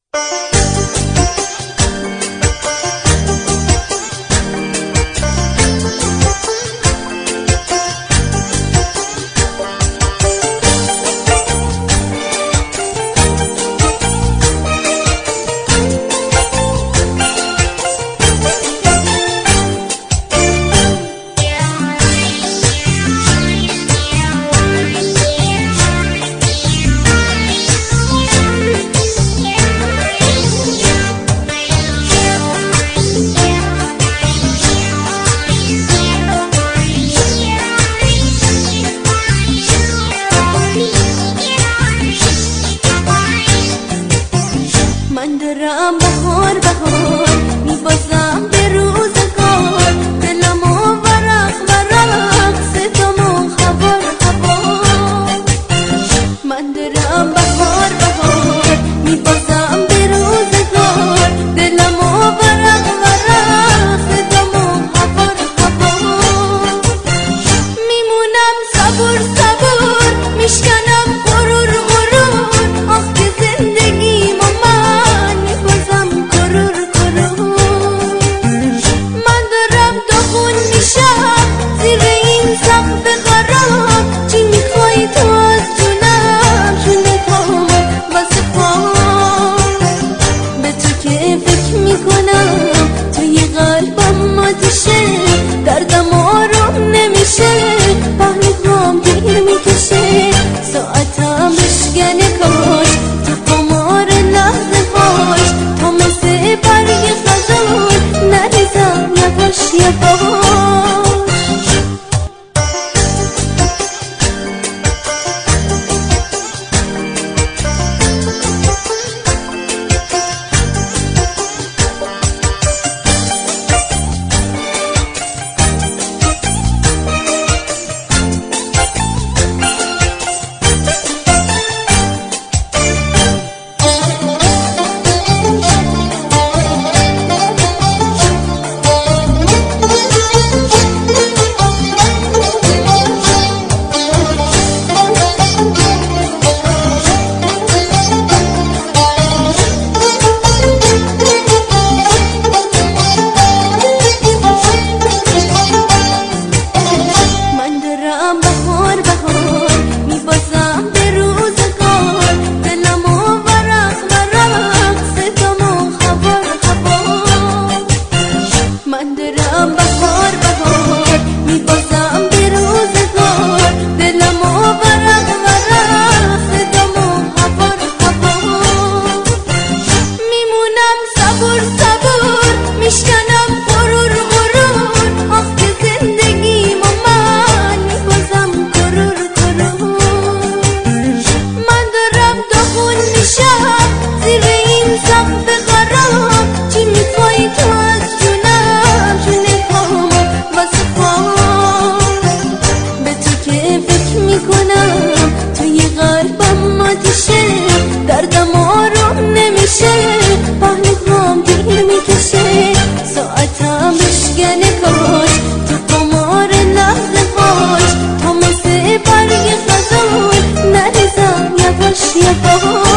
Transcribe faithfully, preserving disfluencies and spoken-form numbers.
من دارم بهار بهار میبازم به روزگار، دلمو ورق ورق صدامو خبر خبر. من دارم بهار بهار میبازم به روزگار، دلمو ورق ورق صدامو خبر خبر. میمونم صبور صبور میشکنم غرور غرور، آخ که زندگی دردم آروم نمیشه، پهلوام دیر میکشه، ساعتم بشکنه کاش تو قمار لحظه هاش، تا مثل برگ خزان نریزم یواش یواش. من دارم بهار بهار میبازم به روزگار، دلمو ورق ورق صدامو خبر خبر. میمونم صبور صبور میشکنم غرور غرور، آخ که زندگی ما من میبازم غرور غرور. من دارم داغون میشم زیر این سقف خراب، چی میخوای تو از دردم آروم نمیشه، پهلوام دیر میکشه، ساعتم بشکنه کاش تو قمار لحظه هاش، تا مثل برگ خزان نریزم یواش یواش.